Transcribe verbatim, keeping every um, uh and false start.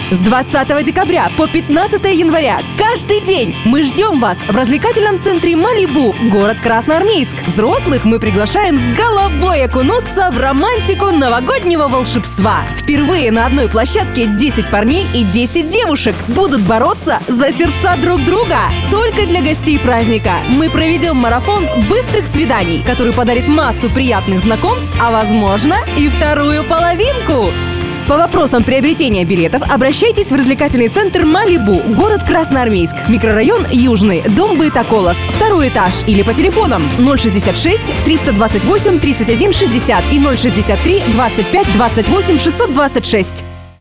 С двадцатого декабря по пятнадцатое января каждый день мы ждем вас в развлекательном центре «Малибу», город Красноармейск. Взрослых мы приглашаем с головой окунуться в романтику новогоднего волшебства. Впервые на одной площадке десять парней и десять девушек будут бороться за сердца друг друга. Только для гостей праздника мы проведем марафон быстрых свиданий, который подарит массу приятных знакомств, а возможно и вторую половинку. По вопросам приобретения билетов обращайтесь в развлекательный центр «Малибу», город Красноармейск, микрорайон Южный, дом Быта Колос, второй этаж, или по телефонам ноль шестьдесят шесть триста двадцать восемь тридцать один шестьдесят и ноль шестьдесят три двадцать пять двадцать восемь шестьсот двадцать шесть.